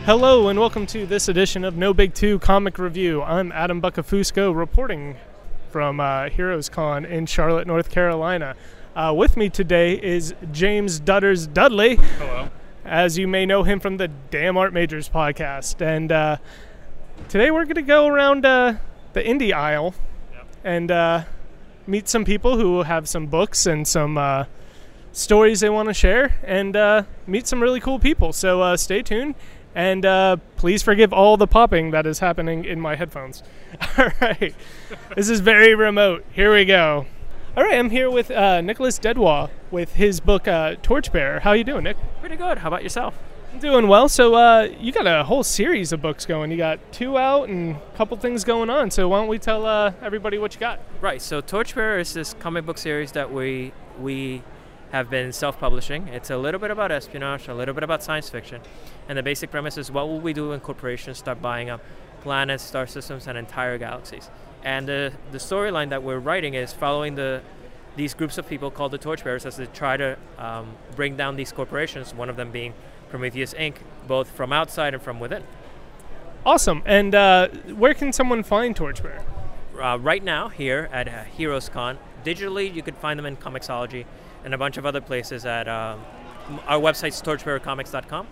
Hello and welcome to this edition of No Big 2 Comic Review. I'm Adam Buccafusco reporting from Heroes Con in Charlotte, North Carolina. With me today is James Dutters Dudley. Hello. As you may know him from the Damn Art Majors podcast. And today we're going to go around the indie aisle and meet some people who have some books and some stories they want to share and meet some really cool people. So stay tuned. And please forgive all the popping that is happening in my headphones. All right. This is very remote. Here we go. All right. I'm here with Nicholas Deadwa with his book, Torchbearer. How you doing, Nick? Pretty good. How about yourself? I'm doing well. So you got a whole series of books going. You got 2 out and a couple things going on. So why don't we tell everybody what you got? Right. So Torchbearer is this comic book series that we have been self-publishing. It's a little bit about espionage, a little bit about science fiction. And the basic premise is, what will we do when corporations start buying up planets, star systems, and entire galaxies? And the storyline that we're writing is following these groups of people called the Torchbearers as they try to bring down these corporations, one of them being Prometheus Inc., both from outside and from within. Awesome. And where can someone find Torchbearer? Right now, here at Heroes Con, digitally you could find them in Comixology and a bunch of other places at our website's torchbearercomics.com.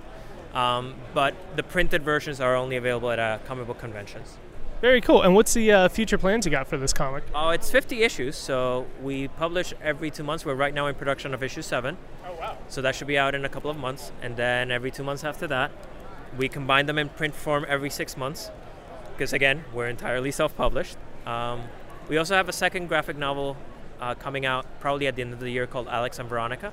But the printed versions are only available at comic book conventions. Very cool. And what's the future plans you got for this comic? It's 50 issues, so we publish every 2 months. We're right now in production of issue 7. Oh, wow. So that should be out in a couple of months. And then every 2 months after that, we combine them in print form every 6 months. Because, again, we're entirely self-published. We also have a second graphic novel coming out probably at the end of the year called Alex and Veronica.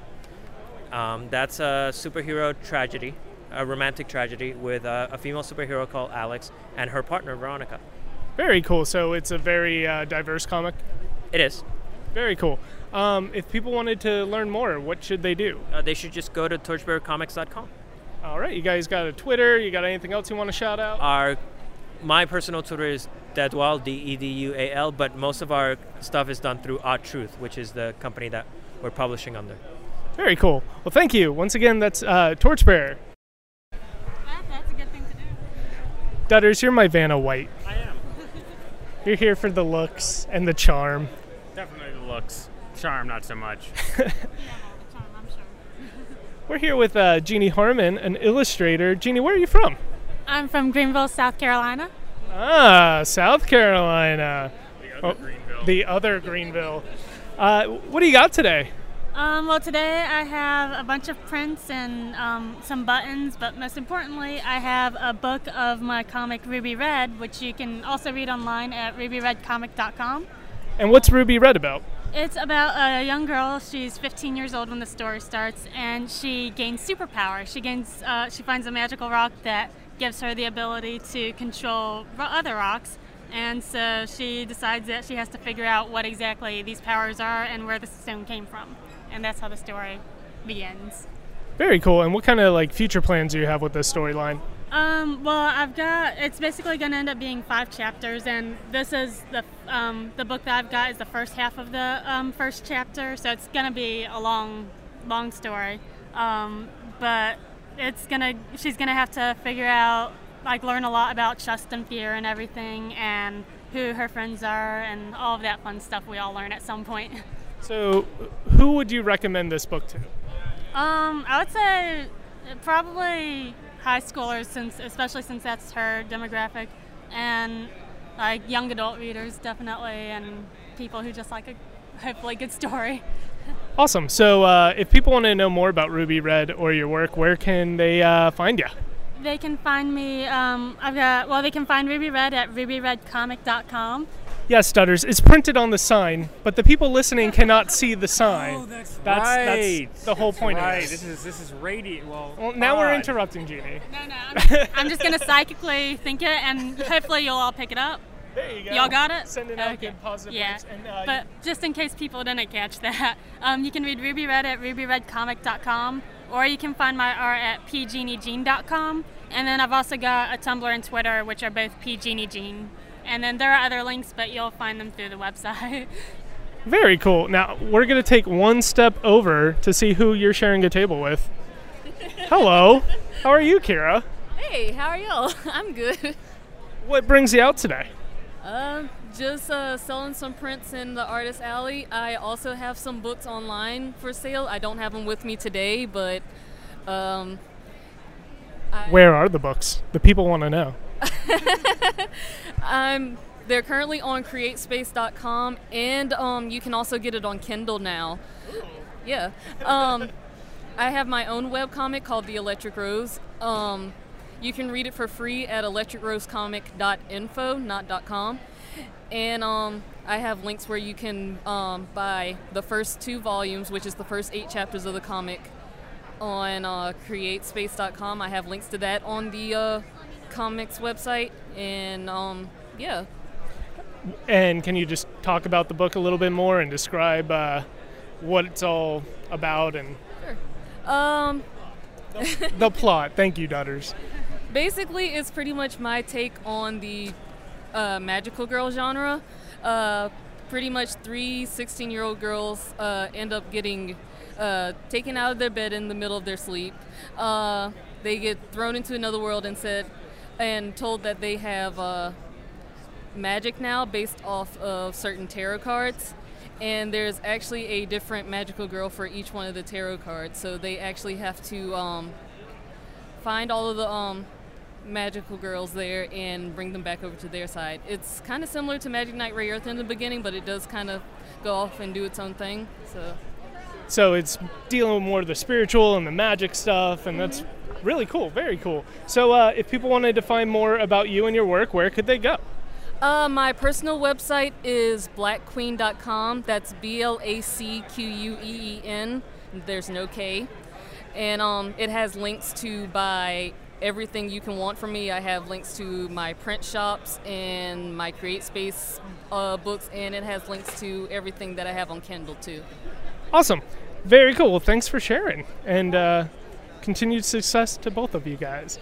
That's a superhero tragedy, a romantic tragedy with a female superhero called Alex and her partner Veronica. Very cool. So it's a very diverse comic? It is. Very cool. If people wanted to learn more, what should they do? They should just go to torchbearercomics.com. All right. You guys got a Twitter? You got anything else you want to shout out? My personal Twitter is Deadwal, Dedual, but most of our stuff is done through Odd Truth, which is the company that we're publishing under. Very cool. Well, thank you. Once again, that's Torchbearer. That's a good thing to do. Dutters, you're my Vanna White. I am. You're here for the looks and the charm. Definitely the looks. Charm, not so much. Yeah, all the time, I'm sure. We're here with Jeannie Harmon, an illustrator. Jeannie, where are you from? I'm from Greenville, South Carolina. Ah, South Carolina. The other Greenville. The other Greenville. What do you got today? Well, today I have a bunch of prints and some buttons, but most importantly, I have a book of my comic Ruby Red, which you can also read online at rubyredcomic.com. And what's Ruby Red about? It's about a young girl. She's 15 years old when the story starts, and she gains superpower. She finds a magical rock that gives her the ability to control other rocks, and so she decides that she has to figure out what exactly these powers are and where the stone came from, and that's how the story begins. Very cool. And what kind of future plans do you have with this storyline? Well, it's basically going to end up being 5 chapters, and this is the book that I've got is the first half of the first chapter, so it's going to be a long story, but she's gonna have to figure out, learn a lot about trust and fear and everything, and who her friends are, and all of that fun stuff we all learn at some point. So, who would you recommend this book to? I would say probably high schoolers, especially since that's her demographic, and young adult readers definitely, and people who just like a hopefully good story. Awesome. So if people want to know more about Ruby Red or your work, where can they find you? They can find me, they can find Ruby Red at rubyredcomic.com. Yes, Stutters. It's printed on the sign, but the people listening cannot see the sign. Oh, that's right. That's the whole point right. of this. This is radiant. Well, now we're interrupting Jeannie. No, I'm just going to psychically think it, and hopefully you'll all pick it up. There you go. Y'all got it? Sending out good positive links. And, but just in case people didn't catch that, you can read Ruby Red at rubyredcomic.com, or you can find my art at pjeannijean.com. And then I've also got a Tumblr and Twitter, which are both pjeannijean. And then there are other links, but you'll find them through the website. Very cool. Now, we're going to take one step over to see who you're sharing a table with. Hello. How are you, Kira? Hey, how are y'all? I'm good. What brings you out today? Just selling some prints in the Artist Alley. I also have some books online for sale. I don't have them with me today, but Where are the books? The people want to know. they're currently on createspace.com, and you can also get it on Kindle now. Yeah. I have my own webcomic called The Electric Rose. You can read it for free at electricrosecomic.info, not .com. And I have links where you can buy the first 2 volumes, which is the first 8 chapters of the comic, on createspace.com. I have links to that on the comics website. And yeah. And can you just talk about the book a little bit more and describe what it's all about and the plot? Thank you, Dutters. Basically, it's pretty much my take on the magical girl genre. Pretty much 3 16-year-old girls end up getting taken out of their bed in the middle of their sleep. They get thrown into another world and told that they have magic now based off of certain tarot cards. And there's actually a different magical girl for each one of the tarot cards. So they actually have to find all of the magical girls there and bring them back over to their side. It's kind of similar to Magic Knight Rayearth in the beginning, but it does kind of go off and do its own thing. So it's dealing with more of the spiritual and the magic stuff, and that's really cool, very cool. So if people wanted to find more about you and your work, where could they go? My personal website is blackqueen.com. That's BLACQUEEN. There's no K. And it has links to buy everything you can want from me. I have links to my print shops and my CreateSpace books, and it has links to everything that I have on Kindle too. Awesome. Very cool. Well, thanks for sharing. And continued success to both of you guys.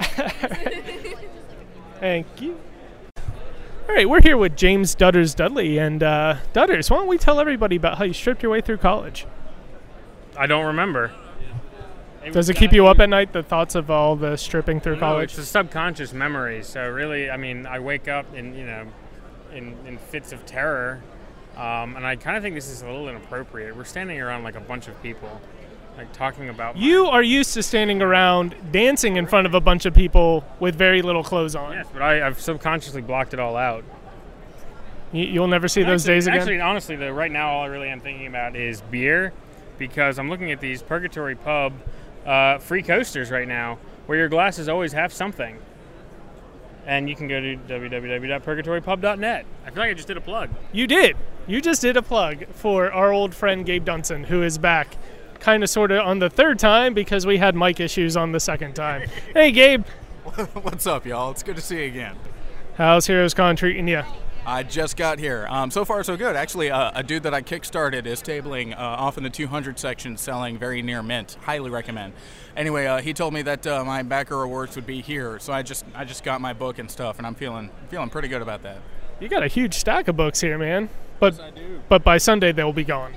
Thank you. All right, we're here with James Dutters Dudley. And Dutters, why don't we tell everybody about how you stripped your way through college? I don't remember. Does it keep you up at night, the thoughts of all the stripping through college? It's a subconscious memory. So really, I mean, I wake up in fits of terror, and I kind of think this is a little inappropriate. We're standing around like a bunch of people, like talking about. You are used to standing around dancing in front of a bunch of people with very little clothes on. Yes, but I've subconsciously blocked it all out. You'll never see those days again? Actually, honestly, though, right now all I really am thinking about is beer, because I'm looking at these Purgatory Pub free coasters right now, where your glasses always have something. And you can go to www.purgatorypub.net. I feel like I just did a plug. You did. You just did a plug for our old friend Gabe Dunson, who is back kind of sort of on the 3rd time because we had mic issues on the 2nd time. Hey, Gabe. What's up, y'all? It's good to see you again. How's Heroes Con treating you? I just got here. So far, so good. Actually, a dude that I kickstarted is tabling off in the 200 section, selling very near mint. Highly recommend. Anyway, he told me that my backer rewards would be here, so I just got my book and stuff, and I'm feeling pretty good about that. You got a huge stack of books here, man. Yes, I do. But by Sunday they'll be gone.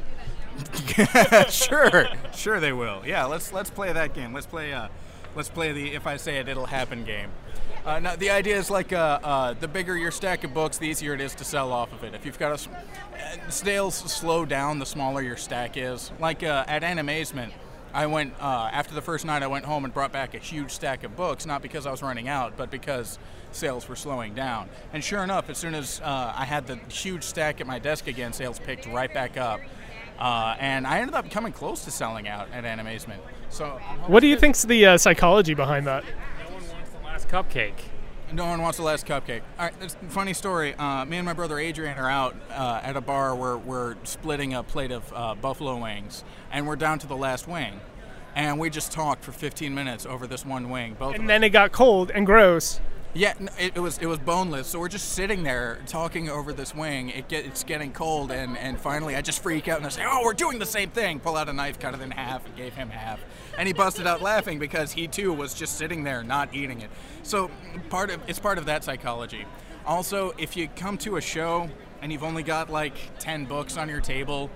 Sure they will. Yeah, let's play that game. Let's play the if I say it, it'll happen game. Now, the idea is like the bigger your stack of books, the easier it is to sell off of it. If you've got sales slow down, the smaller your stack is. Like at Animazement, I went after the first night. I went home and brought back a huge stack of books, not because I was running out, but because sales were slowing down. And sure enough, as soon as I had the huge stack at my desk again, sales picked right back up, and I ended up coming close to selling out at Animazement. So, what do you think's the psychology behind that? No one wants the last cupcake. No one wants the last cupcake. All right, that's a funny story. Me and my brother Adrian are out at a bar where we're splitting a plate of buffalo wings, and we're down to the last wing. And we just talked for 15 minutes over this one wing. And then it got cold and gross. Yeah, it was boneless. So we're just sitting there talking over this wing. It's getting cold, and finally I just freak out and I say, "Oh, we're doing the same thing!" Pull out a knife, cut it in half, and gave him half. And he busted out laughing because he too was just sitting there not eating it. So it's part of that psychology. Also, if you come to a show and you've only got like 10 books on your table,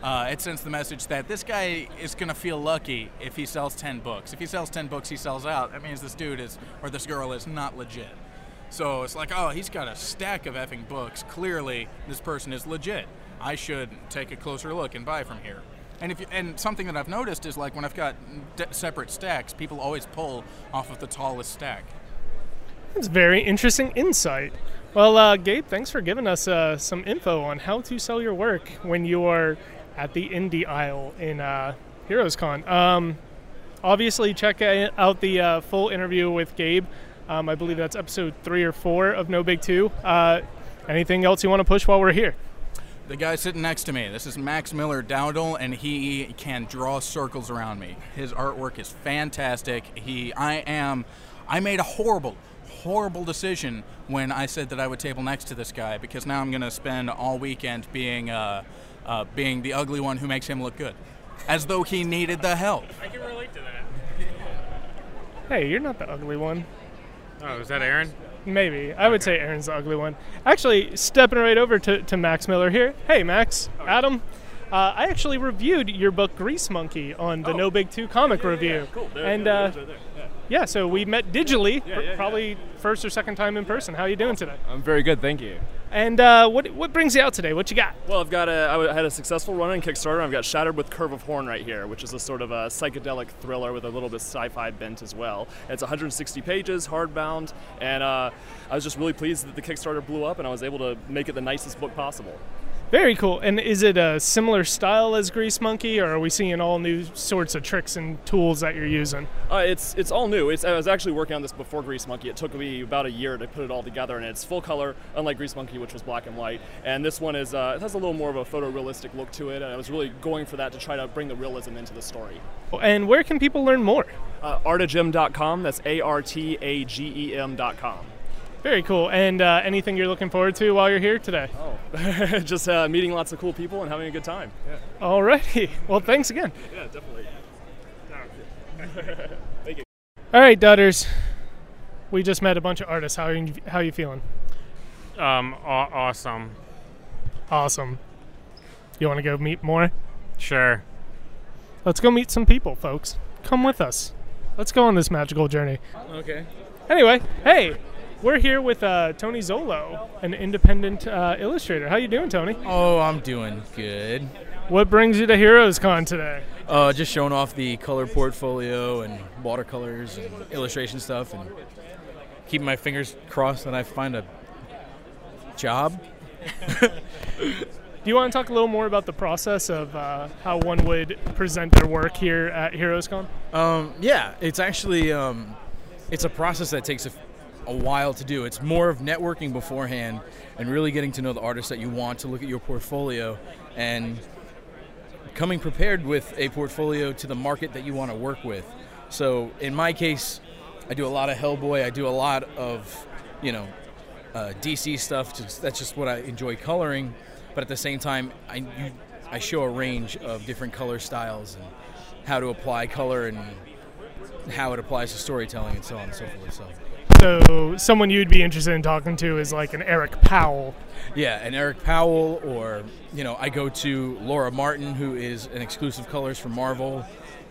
it sends the message that this guy is going to feel lucky if he sells 10 books. If he sells 10 books, he sells out. That means this dude is, or this girl is not legit. So it's like, oh, he's got a stack of effing books. Clearly, this person is legit. I should take a closer look and buy from here. And something that I've noticed is, like, when I've got separate stacks, people always pull off of the tallest stack. That's very interesting insight. Well, Gabe, thanks for giving us some info on how to sell your work when you are at the indie aisle in HeroesCon. Obviously, check out the full interview with Gabe. I believe that's episode 3 or 4 of No Big 2. Anything else you want to push while we're here? The guy sitting next to me, this is Max Miller Dowdle, and he can draw circles around me. His artwork is fantastic. I made a horrible decision when I said that I would table next to this guy, because now I'm going to spend all weekend being the ugly one who makes him look good, as though he needed the help. I can relate to that. Hey, you're not the ugly one. Oh, is that Aaron? Maybe. I would say Aaron's the ugly one. Actually, stepping right over to Max Miller here. Hey, Max. Adam. I actually reviewed your book Grease Monkey on the No Big 2 comic review. Cool. Yeah, so we met digitally, probably first or second time in person. How are you doing today? I'm very good, thank you. And what brings you out today? What you got? Well, I had a successful run on Kickstarter. I've got Shattered with Curve of Horn right here, which is a sort of a psychedelic thriller with a little bit sci-fi bent as well. It's 160 pages, hardbound, and I was just really pleased that the Kickstarter blew up and I was able to make it the nicest book possible. Very cool. And is it a similar style as Grease Monkey, or are we seeing all new sorts of tricks and tools that you're using? It's all new. I was actually working on this before Grease Monkey. It took me about a year to put it all together, and it's full color, unlike Grease Monkey, which was black and white. And this one is it has a little more of a photorealistic look to it, and I was really going for that to try to bring the realism into the story. And where can people learn more? Artagem.com. That's ARTAGEM.com. Very cool. And anything you're looking forward to while you're here today? Just meeting lots of cool people and having a good time. Yeah. Alrighty. Well, thanks again. Yeah, definitely. Thank you. All right, Dudders. We just met a bunch of artists. How are you feeling? Awesome. Awesome. You want to go meet more? Sure. Let's go meet some people, folks. Come with us. Let's go on this magical journey. Okay. Anyway, hey. We're here with Tony Zolo, an independent illustrator. How you doing, Tony? Oh, I'm doing good. What brings you to HeroesCon today? Just showing off the color portfolio and watercolors and illustration stuff, and keeping my fingers crossed that I find a job. Do you want to talk a little more about the process of how one would present their work here at HeroesCon? Yeah, it's actually it's a process that takes a while to do. It's more of networking beforehand and really getting to know the artists that you want to look at your portfolio and coming prepared with a portfolio to the market that you want to work with. So in my case, I do a lot of Hellboy. I do a lot of, DC stuff. That's just what I enjoy coloring. But at the same time, I show a range of different color styles and how to apply color and how it applies to storytelling and so on and so forth. So someone you'd be interested in talking to is like an Eric Powell. Yeah, an Eric Powell, or, I go to Laura Martin, who is an exclusive colors for Marvel.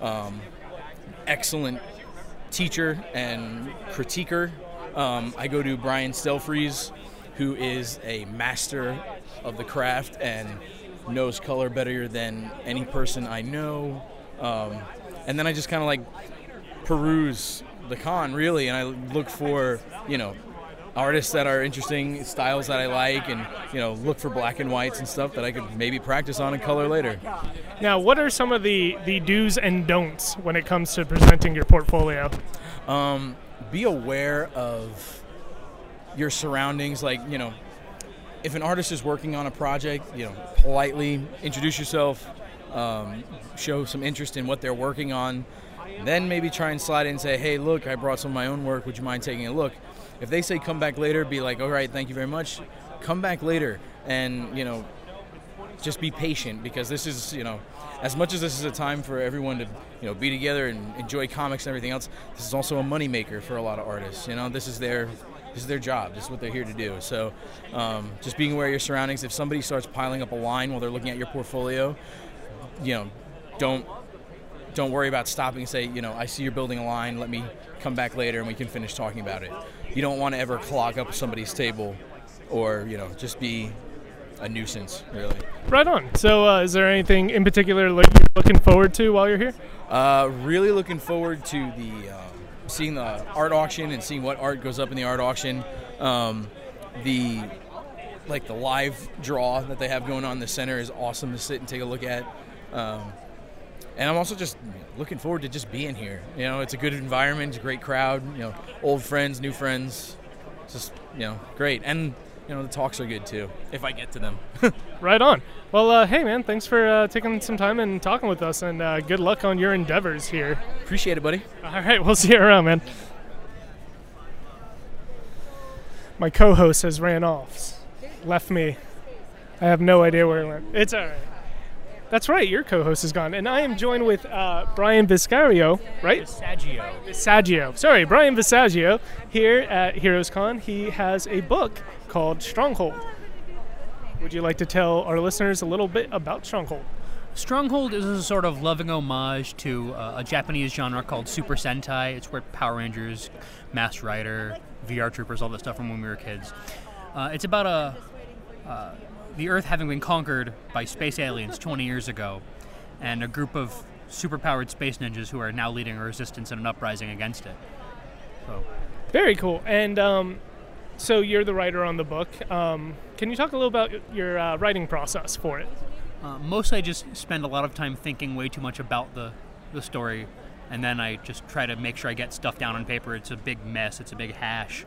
Excellent teacher and critiquer. I go to Brian Stelfreeze, who is a master of the craft and knows color better than any person I know. And then I just kind of peruse the con, really, and I look for artists that are interesting, styles that I like, and look for black and whites and stuff that I could maybe practice on in color later. Now, what are some of the do's and don'ts when it comes to presenting your portfolio? Be aware of your surroundings. If an artist is working on a project, politely introduce yourself, show some interest in what they're working on. Then maybe try and slide in and say, hey, look, I brought some of my own work. Would you mind taking a look? If they say come back later, be like, all right, thank you very much. Come back later and, just be patient, because this is, as much as this is a time for everyone to, be together and enjoy comics and everything else, this is also a moneymaker for a lot of artists. This is their job. This is what they're here to do. So just being aware of your surroundings. If somebody starts piling up a line while they're looking at your portfolio, don't worry about stopping and say, I see you're building a line. Let me come back later and we can finish talking about it. You don't want to ever clog up somebody's table or, just be a nuisance, really. Right on. So is there anything in particular you're looking forward to while you're here? Really looking forward to seeing the art auction and seeing what art goes up in the art auction. The live draw that they have going on in the center is awesome to sit and take a look at. And I'm also just looking forward to just being here. It's a good environment, it's a great crowd, old friends, new friends. It's just, great. And, the talks are good too, if I get to them. Right on. Well, hey, man, thanks for taking some time and talking with us, and good luck on your endeavors here. Appreciate it, buddy. All right, we'll see you around, man. My co-host has ran off, left me. I have no idea where he went. It's all right. That's right, your co-host is gone. And I am joined with Brian Visaggio, right? Visaggio. Sorry, Brian Visaggio here at HeroesCon. He has a book called Stronghold. Would you like to tell our listeners a little bit about Stronghold? Stronghold is a sort of loving homage to a Japanese genre called Super Sentai. It's where Power Rangers, Masked Rider, VR Troopers, all that stuff from when we were kids. It's about the Earth having been conquered by space aliens 20 years ago, and a group of superpowered space ninjas who are now leading a resistance and an uprising against it. So, very cool. And so you're the writer on the book. Can you talk a little about your writing process for it? Mostly I just spend a lot of time thinking way too much about the story, and then I just try to make sure I get stuff down on paper. It's a big mess. It's a big hash.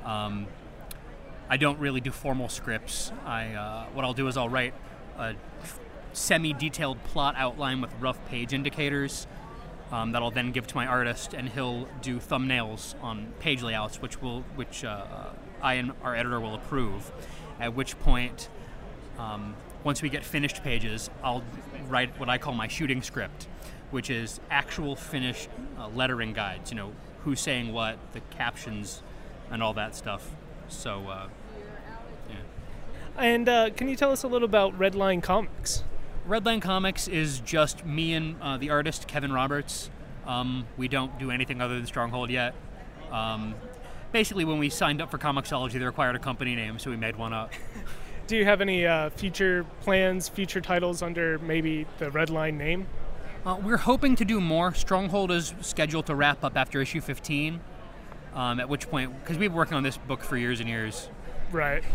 I don't really do formal scripts. What I'll do is I'll write a semi-detailed plot outline with rough page indicators that I'll then give to my artist, and he'll do thumbnails on page layouts, which I and our editor will approve. At which point, once we get finished pages, I'll write what I call my shooting script, which is actual finished lettering guides. Who's saying what, the captions, and all that stuff. So, yeah. And can you tell us a little about Redline Comics? Redline Comics is just me and the artist, Kevin Roberts. We don't do anything other than Stronghold yet. Basically, when we signed up for Comixology, they required a company name, so we made one up. Do you have any future plans, future titles under maybe the Redline name? We're hoping to do more. Stronghold is scheduled to wrap up after issue 15. At which point, because we've been working on this book for years and years. Right.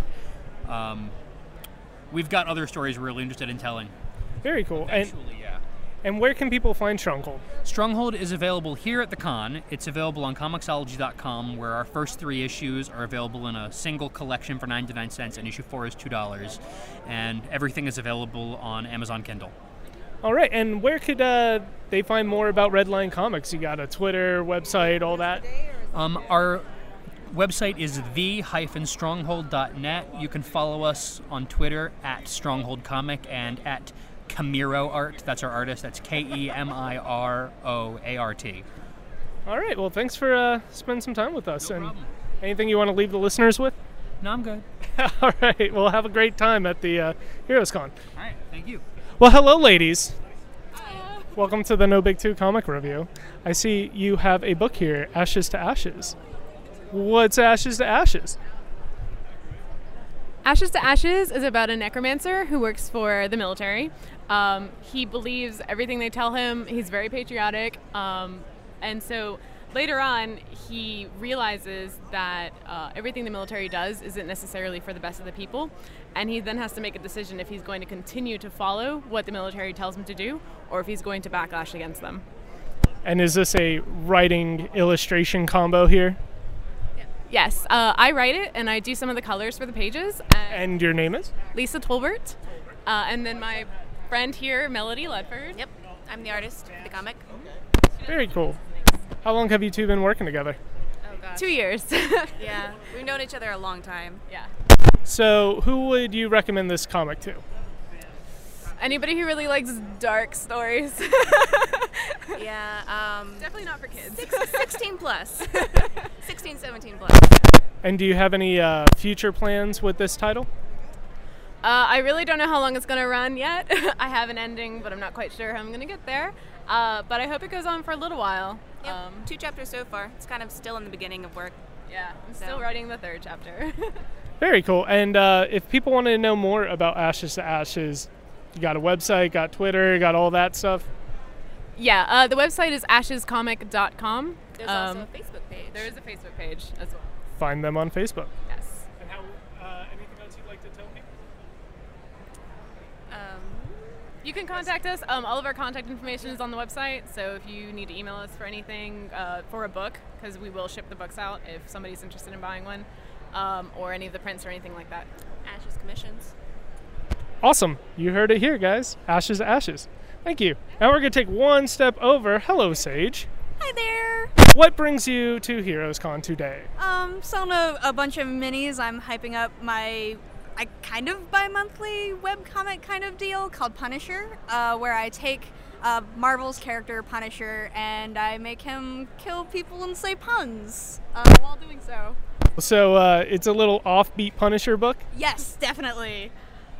We've got other stories we're really interested in telling. Very cool. Eventually, yeah. And where can people find Stronghold? Stronghold is available here at the con. It's available on Comixology.com, where our first 3 issues are available in a single collection for 99 cents, and issue 4 is $2. And everything is available on Amazon Kindle. All right, and where could they find more about Redline Comics? You got a Twitter, website, all that? Our website is the-stronghold.net. You can follow us on Twitter at StrongholdComic and at Kemiro Art. That's our artist. That's Kemiroart. All right, well, thanks for spending some time with us. No problem. Anything you want to leave the listeners with? No, I'm good. All right, well, have a great time at the HeroesCon. All right, thank you. Well, hello, ladies. Welcome to the No Big 2 comic review. I see you have a book here, Ashes to Ashes. What's Ashes to Ashes? Ashes to Ashes is about a necromancer who works for the military. He believes everything they tell him. He's very patriotic. And so later on, he realizes that everything the military does isn't necessarily for the best of the people. And he then has to make a decision if he's going to continue to follow what the military tells him to do, or if he's going to backlash against them. And is this a writing illustration combo here? Yes, I write it, and I do some of the colors for the pages. And your name is? Lisa Tolbert. And then my friend here, Melody Ledford. Yep, I'm the artist for the comic. Very cool. How long have you two been working together? Oh, gosh. 2 years. Yeah, we've known each other a long time. Yeah. So who would you recommend this comic to? Anybody who really likes dark stories. Yeah. Definitely not for kids. 16 plus. 16, 17 plus. And do you have any future plans with this title? I really don't know how long it's going to run yet. I have an ending, but I'm not quite sure how I'm going to get there. But I hope it goes on for a little while. Yep. 2 chapters so far. It's kind of still in the beginning of work. Yeah, I'm still writing the 3rd chapter. Very cool. And if people want to know more about Ashes to Ashes, you got a website, got Twitter, got all that stuff? Yeah, the website is ashescomic.com. There's also a Facebook page. There is a Facebook page as well. Find them on Facebook. Yes. And how, anything else you'd like to tell people? You can contact us. All of our contact information is on the website, so if you need to email us for anything, for a book, because we will ship the books out if somebody's interested in buying one, or any of the prints or anything like that. Ashes commissions. Awesome. You heard it here, guys. Ashes to Ashes. Thank you. Now we're going to take one step over. Hello, Sage. Hi there. What brings you to HeroesCon today? Selling a bunch of minis. I'm hyping up my kind of bi-monthly webcomic kind of deal called Punisher, where I take Marvel's character Punisher and I make him kill people and say puns while doing so. So it's a little offbeat Punisher book? Yes, definitely.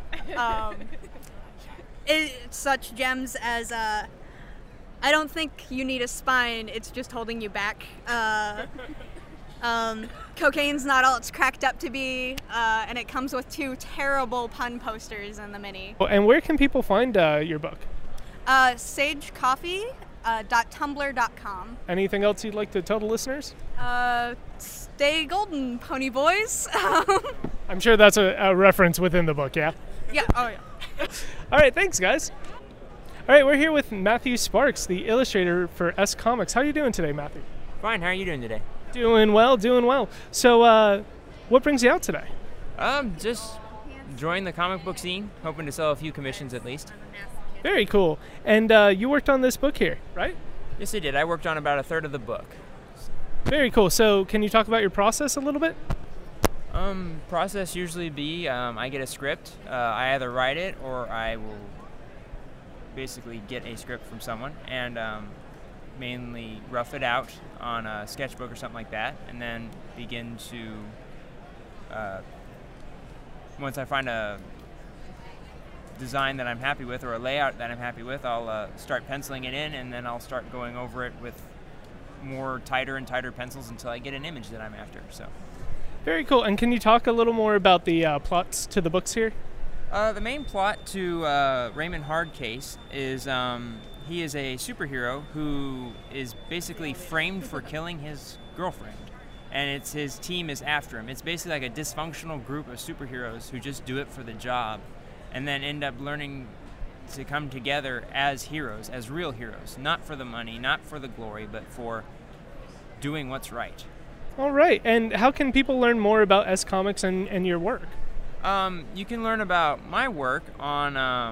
It's such gems as I don't think you need a spine, it's just holding you back. Cocaine's not all it's cracked up to be, and it comes with 2 terrible pun posters in the mini. And where can people find your book? sagecoffee.tumblr.com. Anything else you'd like to tell the listeners? Stay golden, pony boys. I'm sure that's a reference within the book, yeah? Yeah, oh yeah. All right, thanks, guys. All right, we're here with Matthew Sparks, the illustrator for S Comics. How are you doing today, Matthew? Fine, how are you doing today? Doing well, doing well. So what brings you out today? Just enjoying the comic book scene, hoping to sell a few commissions at least. Very cool. And you worked on this book here, right? Yes, I did. I worked on about a third of the book. Very cool. So can you talk about your process a little bit? Process usually be I get a script. I either write it or I will basically get a script from someone and mainly rough it out on a sketchbook or something like that, and then begin to once I find a design that I'm happy with or a layout that I'm happy with, I'll start penciling it in, and then I'll start going over it with more tighter and tighter pencils until I get an image that I'm after. So very cool. And can you talk a little more about the plots to the books here? The main plot to Raymond Hardcase is he is a superhero who is basically framed for killing his girlfriend, and it's his team is after him. It's basically like a dysfunctional group of superheroes who just do it for the job, and then end up learning to come together as heroes, as real heroes, not for the money, not for the glory, but for doing what's right. All right. And how can people learn more about S Comics and your work? You can learn about my work on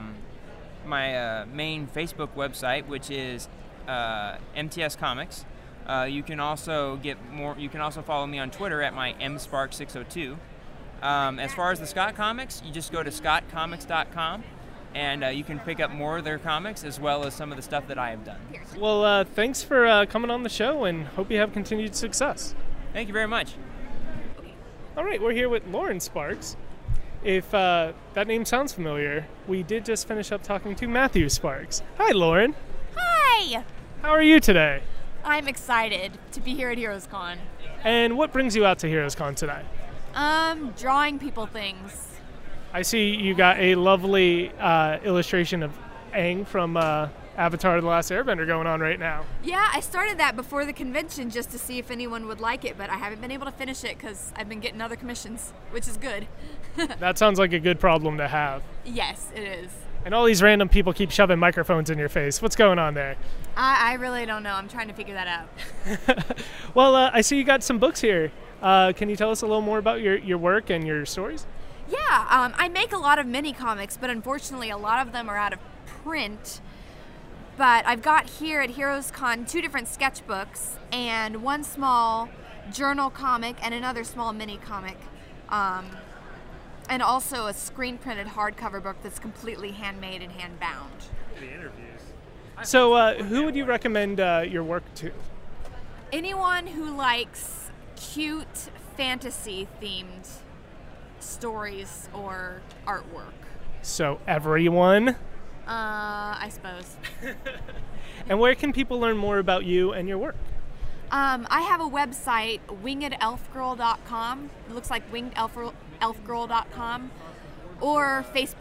my main Facebook website, which is MTS Comics. You can also get more. You can also follow me on Twitter at my mspark602. As far as the Scott Comics, you just go to scottcomics.com, and you can pick up more of their comics as well as some of the stuff that I have done. Well, thanks for coming on the show, and hope you have continued success. Thank you very much. All right, we're here with Lauren Sparks. If that name sounds familiar, we did just finish up talking to Matthew Sparks. Hi, Lauren. Hi! How are you today? I'm excited to be here at HeroesCon. And what brings you out to HeroesCon today? Drawing people things. I see you got a lovely illustration of Aang from Avatar: The Last Airbender going on right now. Yeah, I started that before the convention just to see if anyone would like it, but I haven't been able to finish it because I've been getting other commissions, which is good. That sounds like a good problem to have. Yes, it is. And all these random people keep shoving microphones in your face. What's going on there? I really don't know. I'm trying to figure that out. Well, I see you got some books here. Can you tell us a little more about your work and your stories? Yeah, I make a lot of mini comics, but unfortunately a lot of them are out of print. But I've got here at HeroesCon 2 different sketchbooks and 1 small journal comic and another small mini comic. And also a screen-printed hardcover book that's completely handmade and hand-bound. The interviews. So who would you recommend your work to? Anyone who likes cute fantasy-themed stories or artwork. So everyone. I suppose. And where can people learn more about you and your work? I have a website, wingedelfgirl.com. It looks like wingedelfgirl.com, or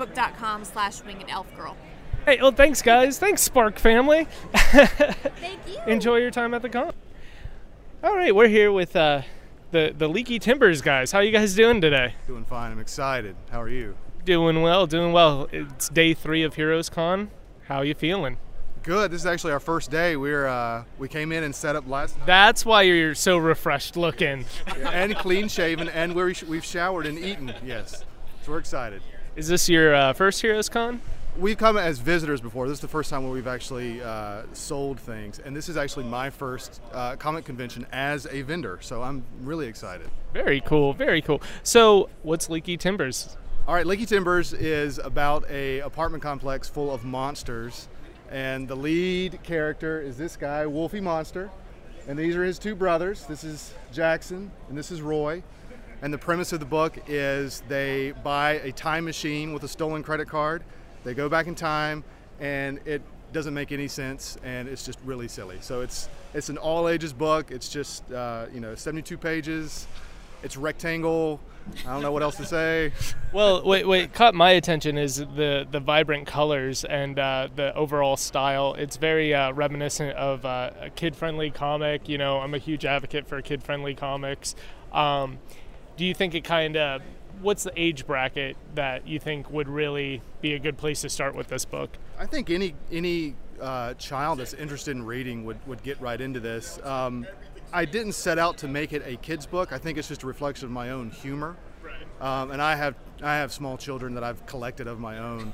facebook.com/wingedelfgirl. Hey, well, thanks, guys. Thanks, Spark family. Thank you. Enjoy your time at the con. All right, we're here with the Leaky Timbers guys. How you guys doing today? Doing fine. I'm excited. How are you? Doing well, doing well. It's day 3 of Heroes Con. How you feeling? Good. This is actually our first day. We came in and set up last night. That's why you're so refreshed looking. And clean shaven, and we've showered and eaten. Yes. So we're excited. Is this your first Heroes Con? We've come as visitors before. This is the first time where we've actually sold things, and this is actually my first comic convention as a vendor, so I'm really excited. Very cool, very cool. So what's Leaky Timbers? All right, Leaky Timbers is about a apartment complex full of monsters, and the lead character is this guy, Wolfie Monster, and these are his 2 brothers. This is Jackson, and this is Roy. And the premise of the book is they buy a time machine with a stolen credit card. They go back in time, and it doesn't make any sense, and it's just really silly. So it's an all-ages book. It's just 72 pages. It's rectangle. I don't know what else to say. Well, what caught my attention is the vibrant colors and the overall style. It's very reminiscent of a kid-friendly comic. You know, I'm a huge advocate for kid-friendly comics. Do you think it kind of... What's the age bracket that you think would really be a good place to start with this book? I think any child that's interested in reading would get right into this. I didn't set out to make it a kid's book. I think it's just a reflection of my own humor. Right. And I have small children that I've collected of my own.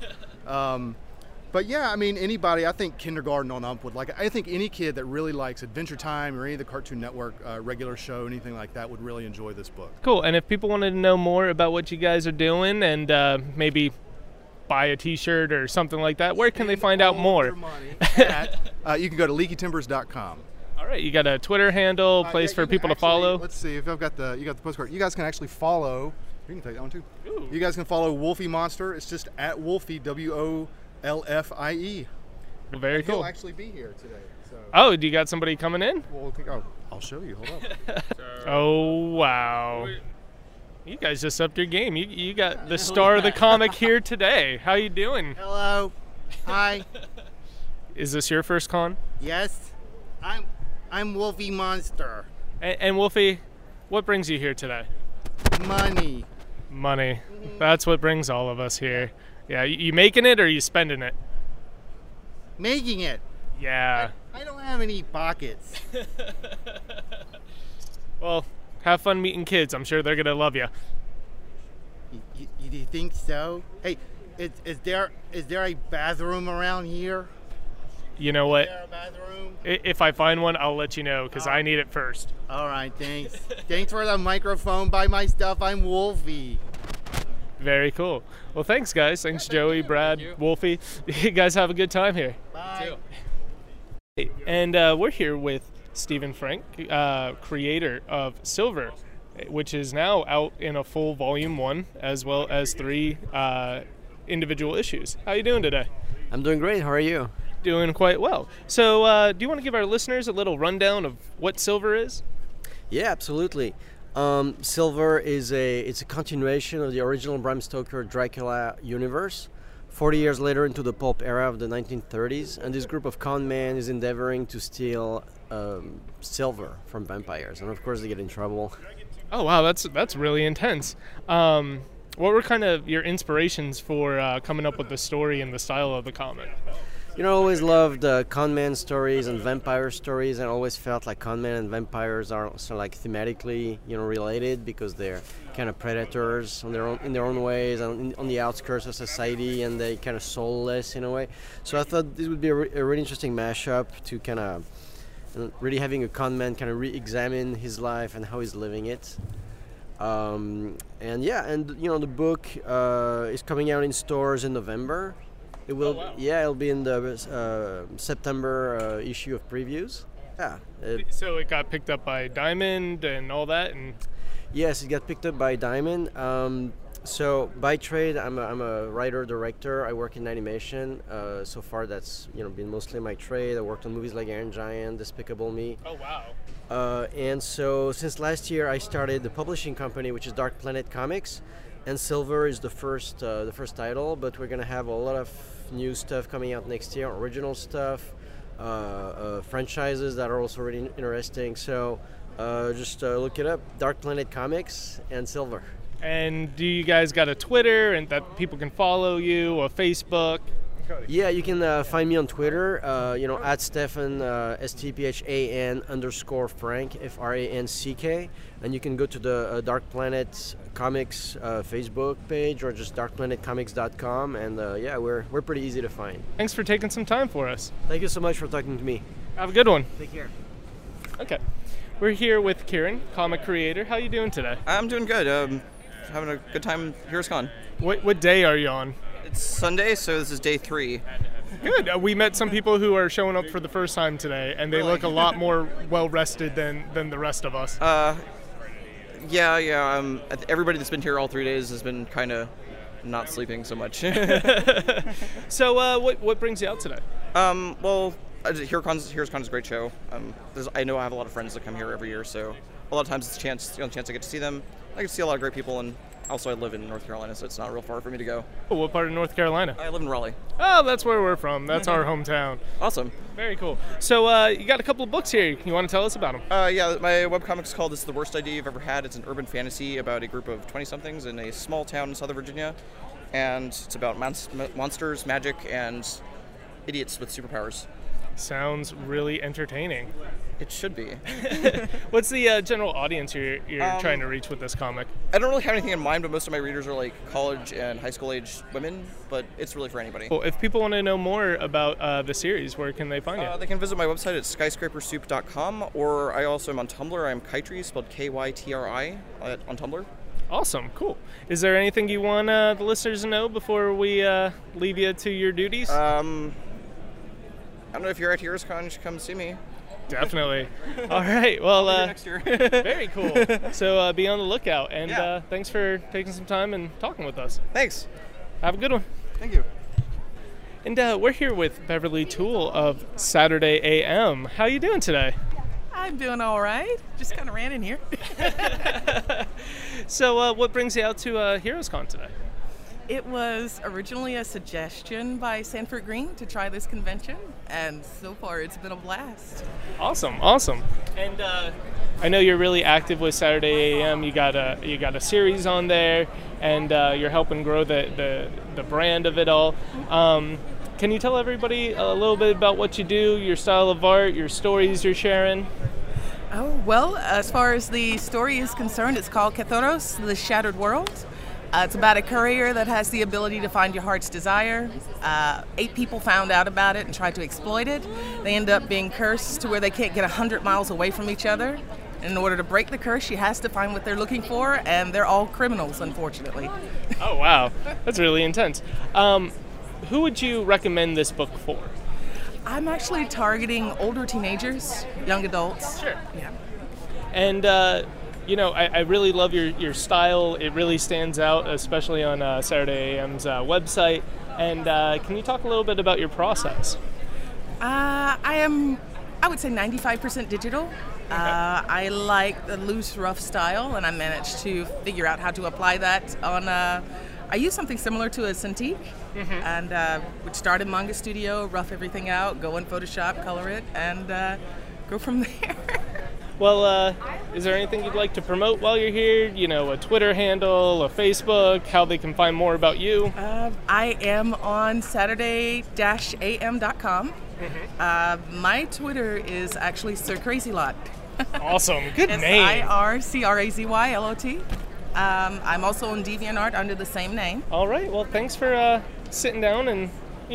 But yeah, I mean, anybody, I think kindergarten on up would like it. I think any kid that really likes Adventure Time or any of the Cartoon Network regular show, anything like that, would really enjoy this book. Cool. And if people wanted to know more about what you guys are doing and maybe buy a t-shirt or something like that, where can they find out more? You can go to leakytimbers.com. All right, you got a Twitter handle, place for people to follow? Let's see if you got the postcard. You guys can actually follow, you can take that one too. Ooh. You guys can follow Wolfie Monster. It's just at Wolfie, WOLFIE. Well, very cool. He'll actually be here today. So. Oh, do you got somebody coming in? Well, I'll show you. Hold up. Oh, wow. You guys just upped your game. You got the star of the comic here today. How you doing? Hello. Hi. Is this your first con? Yes. I'm Wolfie Monster. And Wolfie, what brings you here today? Money. Money. That's what brings all of us here. Yeah, you making it or you spending it? Making it. Yeah. I don't have any pockets. Well, have fun meeting kids. I'm sure they're going to love you. You think so? Hey, is there a bathroom around here? You know what? Is there a bathroom? If I find one, I'll let you know because I need it first. All right, thanks. Thanks for the microphone. Buy my stuff. I'm Wolfie. Very cool. Well, thanks, guys. Thanks, Joey, Brad, Wolfie. You guys have a good time here. Bye. And we're here with Stephen Frank, creator of Silver, which is now out in a full volume 1 as well as 3 individual issues. How you doing today? I'm doing great. How are you? Doing quite well. So do you want to give our listeners a little rundown of what Silver is? Yeah, absolutely. Silver is a continuation of the original Bram Stoker Dracula universe, 40 years later into the pulp era of the 1930s, and this group of con men is endeavoring to steal silver from vampires, and of course they get in trouble. Oh wow, that's really intense. What were kind of your inspirations for coming up with the story and the style of the comic? You know, I always loved con man stories and vampire stories, and always felt like con men and vampires are also like thematically, related because they're kind of predators in their own ways and on the outskirts of society, and they kind of soulless in a way. So I thought this would be a really interesting mashup to kind of really having a con man kind of re-examine his life and how he's living it. And the book is coming out in stores in November. It will, it'll be in the September issue of previews. Yeah. So it got picked up by Diamond and all that, and yes, it got picked up by Diamond. So by trade, I'm a writer director. I work in animation. So far, that's been mostly my trade. I worked on movies like Iron Giant, Despicable Me. Oh wow! And so since last year, I started the publishing company, which is Dark Planet Comics, and Silver is the first title. But we're gonna have a lot of new stuff coming out next year, original stuff, franchises that are also really interesting. So just look it up: Dark Planet Comics and Silver. And do you guys got a Twitter and that people can follow you, or Facebook? Yeah, you can find me on Twitter, at Stefan, STPHAN_Frank, FRANCK. And you can go to the Dark Planet Comics Facebook page or just darkplanetcomics.com. And we're pretty easy to find. Thanks for taking some time for us. Thank you so much for talking to me. Have a good one. Take care. Okay. We're here with Kieran, comic creator. How you doing today? I'm doing good. Having a good time. HeroesCon. What day are you on? It's Sunday, so this is day 3. Good. We met some people who are showing up for the first time today, and they look a lot more well-rested than the rest of us. Yeah. Everybody that's been here all 3 days has been kind of not sleeping so much. So what brings you out today? Well, HeroesCon is a great show. I know I have a lot of friends that come here every year, so a lot of times it's a chance I get to see them. I get to see a lot of great people, and also I live in North Carolina, so it's not real far for me to go. Oh, what part of North Carolina? I live in Raleigh. Oh, that's where we're from. That's our hometown. Awesome. Very cool. So you got a couple of books here. You want to tell us about them? Yeah, my webcomic's called This is the Worst Idea You've Ever Had. It's an urban fantasy about a group of 20-somethings in a small town in Southern Virginia, and it's about monsters, magic, and idiots with superpowers. Sounds really entertaining. It should be. What's the general audience you're trying to reach with this comic? I don't really have anything in mind, but most of my readers are like college and high school age women, but it's really for anybody. Well, if people want to know more about the series, where can they find you? They can visit my website at skyscrapersoup.com, or I also am on Tumblr. I'm Kytri, spelled Kytri, on Tumblr. Awesome, cool. Is there anything you want the listeners to know before we leave you to your duties? I don't know, if you're at HeroesCon, you should come see me. Definitely. All right. Well, next year. Very cool. So be on the lookout, and thanks for taking some time and talking with us. Thanks. Have a good one. Thank you. And we're here with Beverly Toole of Saturday AM. How you doing today? I'm doing all right. Just kind of ran in here. So what brings you out to HeroesCon today? It was originally a suggestion by Sanford Green to try this convention, and so far it's been a blast. Awesome. And I know you're really active with Saturday AM. You got a series on there, and you're helping grow the brand of it all. Can you tell everybody a little bit about what you do, your style of art, your stories you're sharing? Oh, well, as far as the story is concerned, it's called Kethoros, the Shattered World. It's about a courier that has the ability to find your heart's desire. 8 people found out about it and tried to exploit it. They end up being cursed to where they can't get 100 miles away from each other. In order to break the curse, she has to find what they're looking for, and they're all criminals, unfortunately. Oh, wow. That's really intense. Who would you recommend this book for? I'm actually targeting older teenagers, young adults. Sure. Yeah. And I really love your style. It really stands out, especially on Saturday AM's website. And can you talk a little bit about your process? I would say 95% digital. Okay. I like the loose, rough style, and I managed to figure out how to apply that on... I use something similar to a Cintiq, and would start in Manga Studio, rough everything out, go in Photoshop, color it, and go from there. Well, is there anything you'd like to promote while you're here? You know, a Twitter handle, a Facebook, how they can find more about you? I am on Saturday-am.com. My Twitter is actually Sir Crazy Lot. Awesome. Good name. SirCrazyLot. I'm also on DeviantArt under the same name. All right. Well, thanks for sitting down, and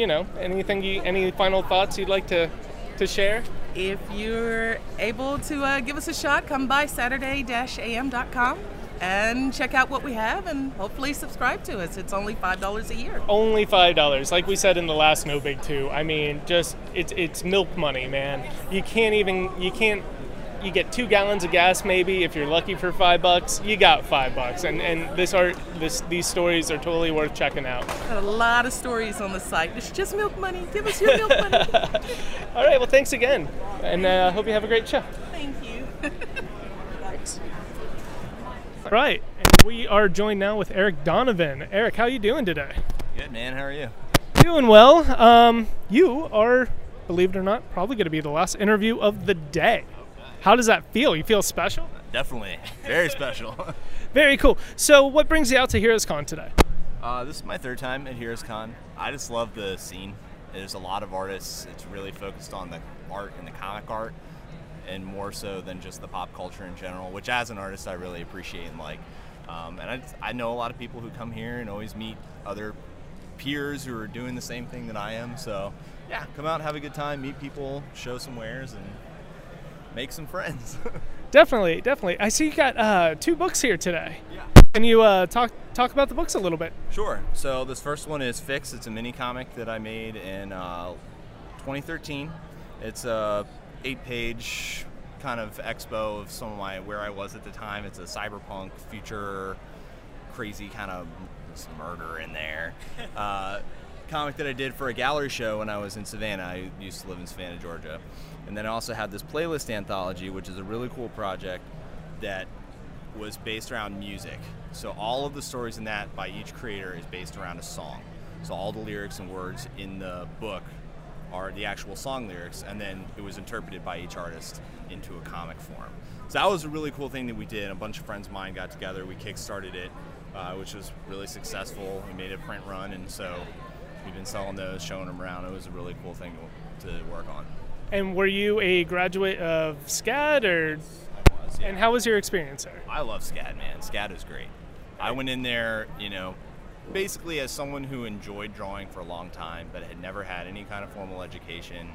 any final thoughts you'd like to share? If you're able to give us a shot, come by Saturday-am.com and check out what we have, and hopefully subscribe to us. It's only $5 a year. Only $5. Like we said in the last No Big 2. I mean, just it's milk money, man. You can't you get 2 gallons of gas maybe if you're lucky for $5. You got $5, and these stories are totally worth checking out. Got a lot of stories on the site. It's just milk money. Give us your milk money. All right, well, thanks again, and I hope you have a great show. Thank you. Thanks. All right, and we are joined now with Eric Donovan. Eric, how are you doing today? Good, man. How are you? Doing well. You are, believe it or not, probably going to be the last interview of the day. How does that feel? You feel special? Definitely. Very special. Very cool. So what brings you out to HeroesCon today? This is my 3rd time at HeroesCon. I just love the scene. There's a lot of artists. It's really focused on the art and the comic art, and more so than just the pop culture in general, which as an artist I really appreciate and like. And I know a lot of people who come here and always meet other peers who are doing the same thing that I am. So yeah, come out, have a good time, meet people, show some wares, and make some friends. Definitely. I see you got 2 books here today. Yeah. Can you talk about the books a little bit? Sure. So this first one is Fix. It's a mini comic that I made in 2013. It's a 8-page kind of expo of some of where I was at the time. It's a cyberpunk future, crazy kind of some murder in there. Comic that I did for a gallery show when I was in Savannah. I used to live in Savannah, Georgia. And then I also had this playlist anthology, which is a really cool project that was based around music. So all of the stories in that by each creator is based around a song. So all the lyrics and words in the book are the actual song lyrics, and then it was interpreted by each artist into a comic form. So that was a really cool thing that we did. A bunch of friends of mine got together. We kickstarted it, which was really successful. We made a print run, and so we've been selling those, showing them around. It was a really cool thing to work on. And were you a graduate of SCAD, or? I was, yeah. And how was your experience there? I love SCAD, man. SCAD is great. I went in there, basically as someone who enjoyed drawing for a long time, but had never had any kind of formal education.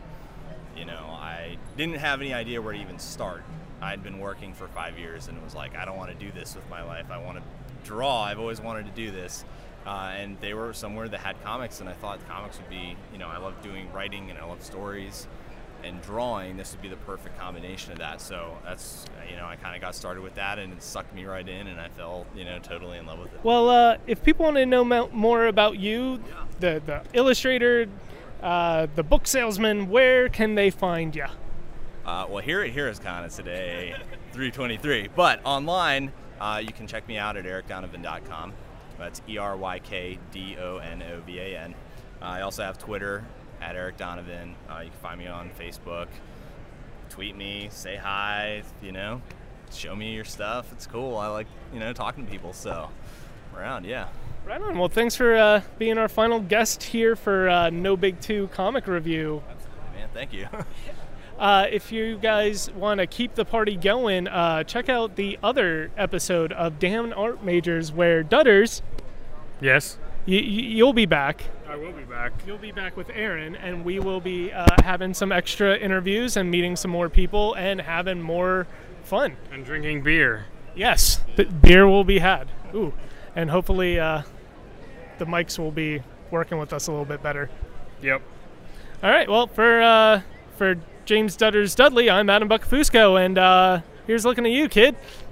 I didn't have any idea where to even start. I'd been working for 5 years, and it was like, I don't want to do this with my life. I want to draw. I've always wanted to do this. And they were somewhere that had comics, and I thought comics would be, I love doing writing and I love stories and drawing. This would be the perfect combination of that. So that's, I kind of got started with that, and it sucked me right in, and I fell, totally in love with it. Well, if people want to know more about you, the illustrator, the book salesman, where can they find you? Well, here at HeroesCon, it's today 3/23, but online, you can check me out at ericdonovan.com. That's ERYKDONOVAN. I also have Twitter at Eric Donovan. You can find me on Facebook. Tweet me, say hi, show me your stuff. It's cool. I like, talking to people. So, around, yeah. Right on. Well, thanks for being our final guest here for No Big 2 comic review. Absolutely, man. Thank you. If you guys want to keep the party going, check out the other episode of Damn Art Majors where Dutters. Yes. You'll be back. I will be back. You'll be back with Aaron, and we will be having some extra interviews and meeting some more people and having more fun. And drinking beer. Yes, beer will be had. Ooh, and hopefully the mics will be working with us a little bit better. Yep. All right. Well, for James Dutters Dudley, I'm Adam Buckafusco, and here's looking at you, kid.